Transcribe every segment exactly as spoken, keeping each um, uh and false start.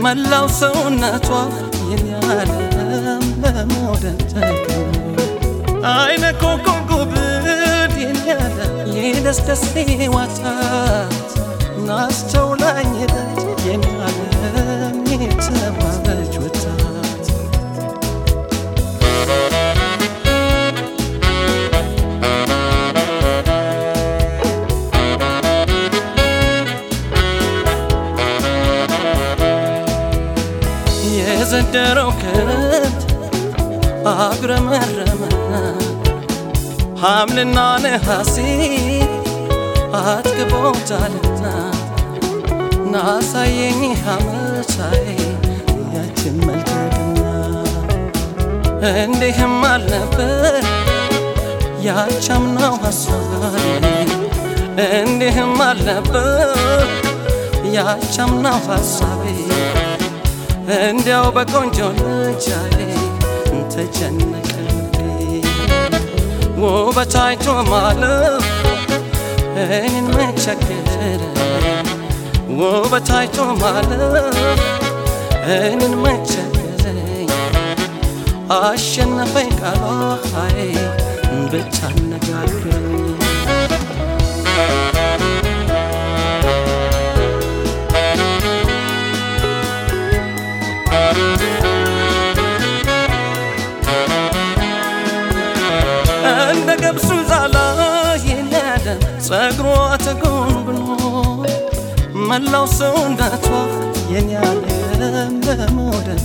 መላው ሰውነቷ የኛለም በሞደት አይነ ኮኮብ የኛለ የደስደስ ዋታት ናስተውላኝ የኛለም የተዋበች ወጣት የዘንደረው ክረምት አጉረመረመና ሐምልና ነሐሴ አጥግቦታልና ናሳየኝ ሐመቻዬ ያችን መልከና እንዲህም አልነበር ያቻምናው ሐሳቤ እንዲህም አልነበር ያቻምናው ሐሳቤ እንዲያው በቆንጆ ልጃዬ ተጨነቀልኝ ውበት አይቶ ማለፍ እኔን መቸገረኝ ውበት አይቶ ማለፍ እኔን መቸገረኝ አሸነፈኝ ቃሏ ብቻ አነጋገረኝ እንደ ገብሱ ዛላ የናደ ጸጉሯ ተጎንጉኖ መላው ሰውነቷ የኛለም በሞደት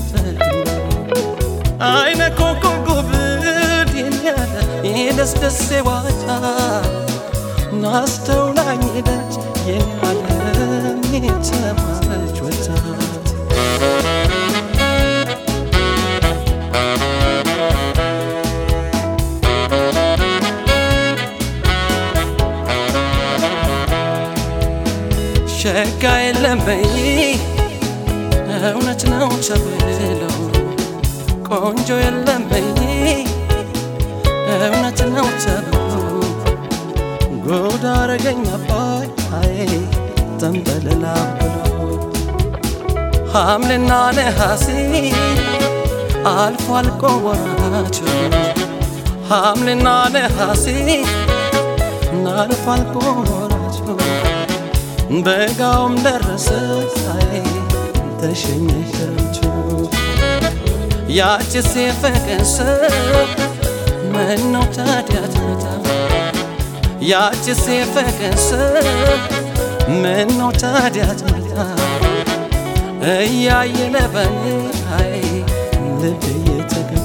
አይነ ኮኮብ የኛለ የደስደስ ዋታት ናስተውላኝ ደጅ የኛለም የተዋበች ወጣት ሸጋ የለም በይ እውነት ነው ተብሎ ቆንጆ የለም በይ እውነት ነው ተብሎ ጉድ አረገኝ አባይ ተንበለላ ብሎ ሐምልና ነሐሴ አልፎ አልቆ ወራቸው ሐምልና ነሐሴ አልፎ አልቆ ወራቸው በጋውም ደረሰ ተሸኘች ያችስ የፈቀሰ ምነው ታዲያ ትመጣ ያችስ የፈቀሰ ምነው ታዲያ ትመጣ እያየለ በኔ ልብ እየተገታ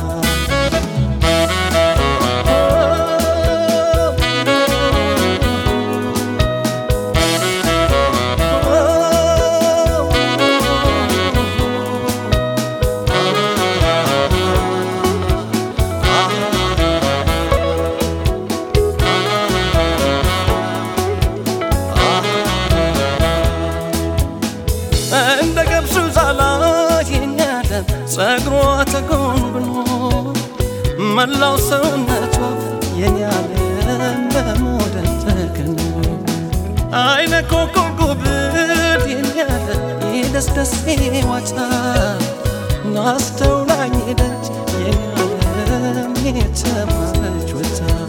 እንደ ገብሱ ዛላ የኛለም ጸጉሯ ተጎንጉኖ መላው ሰውነቷ የኛለም በሞደት ተከኖ አይነ ኮኮብ የኛለ የደስደስ ዋታት ናስተውላኝ ደጅ የኛለም የተዋበች ወጣት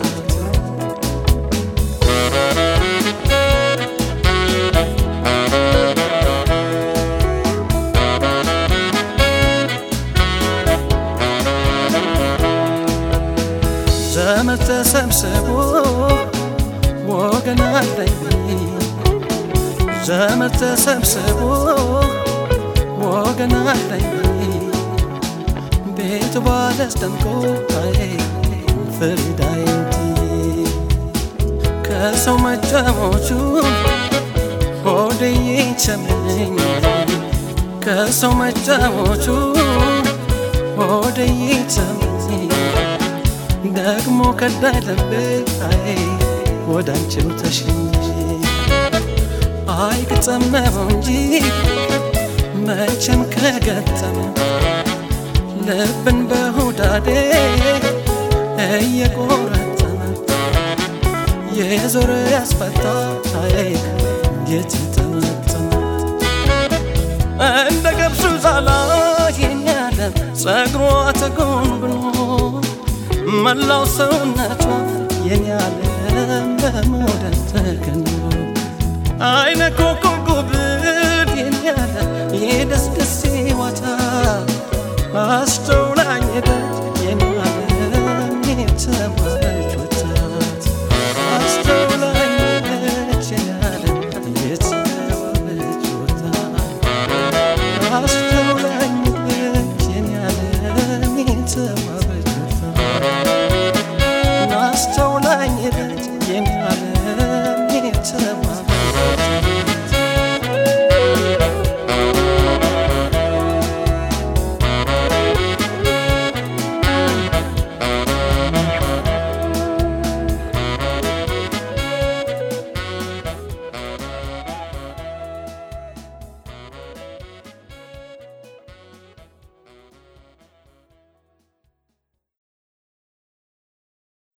ዘመድ ተሰብስቦ ወገን አለኝ ዘመድ ተሰብስቦ ወገን አለኝ ቤቱ ባለስ ደምቆ ፍሪዳይቲ ከሰው መጫወቹ ሆዴ ይቸመኝ ከሰው መጫወቹ ሆዴ ይቸመኝ ደግሞ ከዳይ ልቤ ወዳንቺው ተሸኘ አይግጠም ነው እንጂ መቼም ከገጠመ ልብን በሁዳዴ እየቆረጠመ የዞረ ያስፈታ የተጠመጠመ እንደ ገብሱ ዛላ የኛለም ጸጉሯ ተጎንጉኖ መላው ሰውነቷ የኛለም በሞደል ተከኖ አይነ ኮከብ ጉብል የኛለም የደስደስ ዋታ አስተውላኝ ሄደች የኛለም የተባለች ወጣት አስተውላኝ ሄደች የኛለም የተባለች ወጣት አስተውላኝ ሄደች የኛለም የተባለች ወጣት አስተውላኝ ሄደች የኛለም የተባለች